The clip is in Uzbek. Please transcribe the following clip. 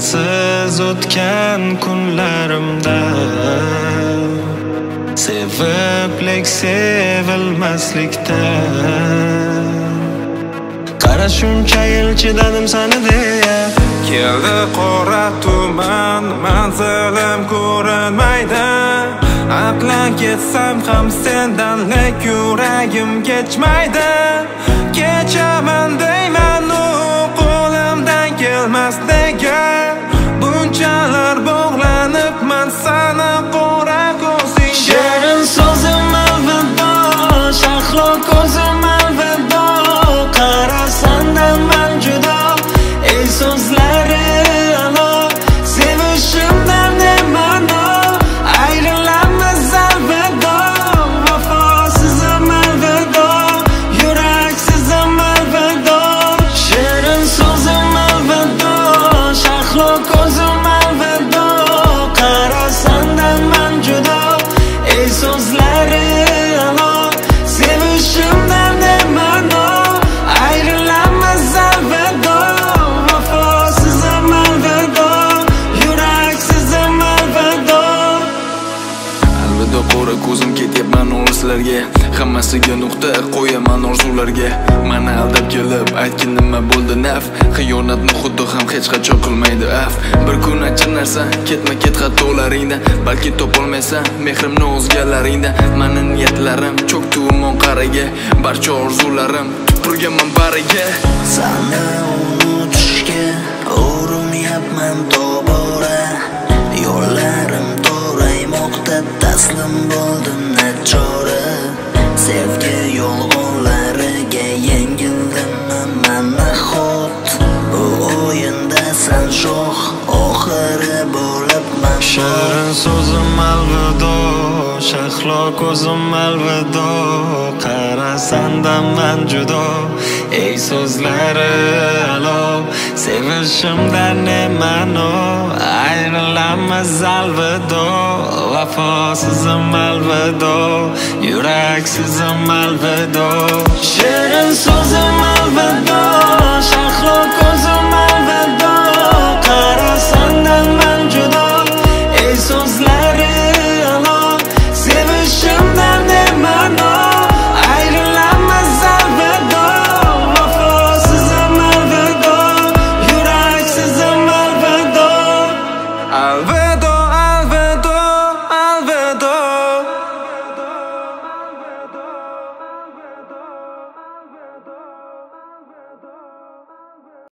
sensiz o'tgan kunlarimda sevib lek sevilmaslikda qara shuncha yil chidadim sani deya keldi qora tuman manzilim ko'rinmaydi aqlan ketsam ham sendan lek yuragim kechmaydi kechaman deyman u qo'limdan kelmas nega bunchalar bog'lanibman sana qora ko'zingga shirin so'zim alvido shahlo ko'zim alvido qara sendan man judo ey so'zlari alo sevishimdan ne ma'no ayrilamiz alvido vafosizim alvido yuraksizim alvido shirin so'zim alvido shahlo ko'zim alvido qara sendan man judo ey so'zlari alo sevishimdan ne ma'no ayrilamiz alvido vafosizim alvido yuraksizim alvido Alvido qora ko'zim ketyapman olislarga hammasiga nuqta qo'yaman orzularga mani aldab kelib aytgin nima bo'ldi naf xiyonatni xuddi ham hech qachon qilmaydi af bir kun achir narsa ketma ket xatolaringda balki topolmaysan mehrimni o'zgalaringda mani niyatlarim cho'kdi umon qaraga barcha orzularim tupurganman bariga sani unutishga urinyapman tobora yo'llarim toraymoqda taslim bo'ldim nachora sevgi yolg'onlariga yengildim man nahot bu o'yinda san shoh oxiri bo'libman shirin so'zim alvido shahlo ko'zim alvido qara sendan man judo ey so'zlari alo sevishimdan ne ma'no ayrilamiz alvido vafosizim alvido yuraksizim alvido shirin so'zim